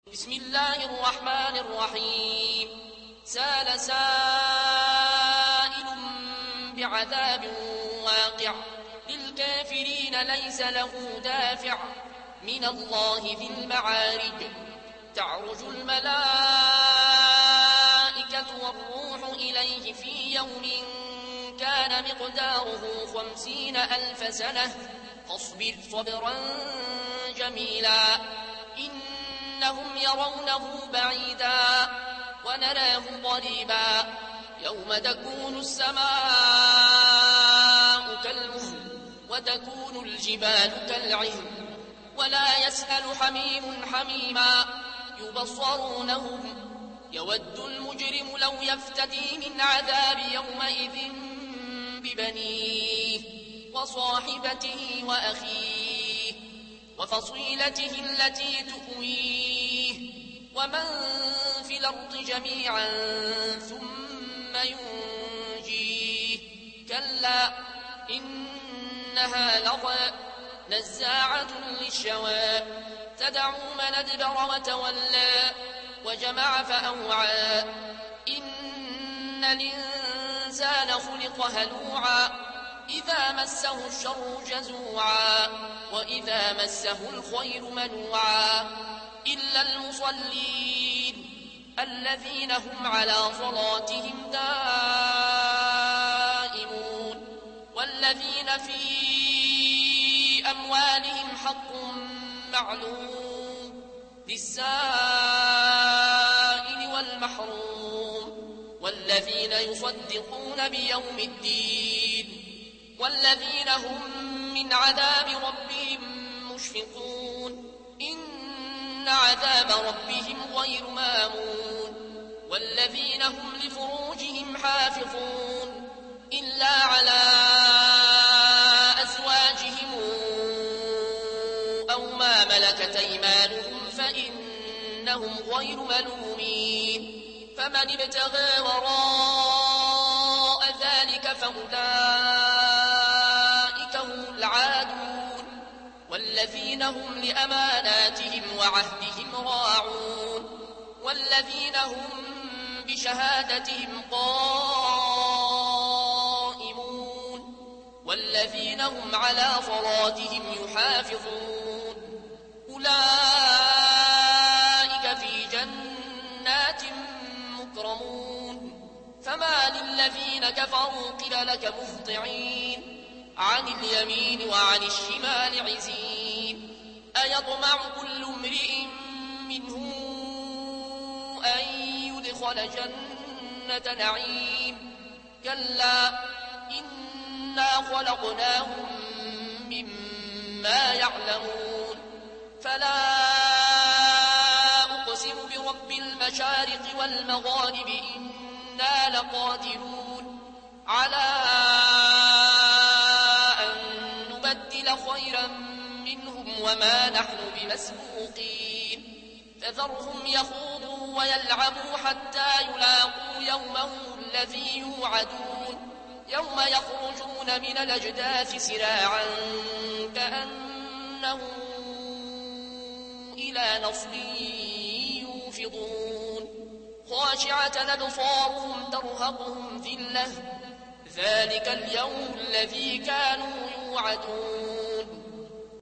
بسم الله الرحمن الرحيم سال سائل بعذاب واقع للكافرين ليس له دافع من الله ذي المعارج تعرج الملائكة والروح إليه في يوم كان مقداره 50,000 سنة فاصبر صبرا جميلا إنهم يرونه بعيدا ونراه قريبا يوم تكون السماء كالمهل وتكون الجبال كالعهن ولا يسأل حميم حميما يبصرونهم يود المجرم لو يفتدي من عذاب يومئذ ببنيه وصاحبته وأخيه وفصيلته التي تؤويه ومن في الأرض جميعا ثم ينجيه كلا إنها لظى نزاعة للشوى تدعو من أدبر وتولى وجمع فأوعى إن الإنسان خلق هلوعا إذا مسه الشر جزوعا وإذا مسه الخير منوعا إلا المصلين الذين هم على صلاتهم دائمون والذين في أموالهم حق معلوم للسائل والمحروم والذين يصدقون بيوم الدين والذين هم من عذاب ربهم مشفقون إن عذاب ربهم غير مامون والذين هم لفروجهم حافظون إلا على أزواجهم أو ما ملكت أيمانهم فإنهم غير ملومين فمن ابتغى وراء ذلك فأولئك هم العادون والذين هم لأماناتهم وعهدهم راعون والذين هم بشهادتهم قائمون والذين هم على صلاتهم يحافظون أولئك في جنات مكرمون فما للذين كفروا قبلك مهطعين عن اليمين وعن الشمال عزين أيطمع كل امرئ منهم أن يدخل جنة نعيم كلا إنا خلقناهم مما يعلمون فلا أقسم برب المشارق والمغارب إنا لقادرون على أن نبدل خيرا منهم وما نحن بمسبوقين فذرهم يخوضوا ويلعبوا حتى يلاقوا يومهم الذي يوعدون يوم يخرجون من الأجداث سراعا كأنهم إلى نصب يوفضون خاشعة أبصارهم ترهقهم ذلة ذلك اليوم الذي كانوا يوعدون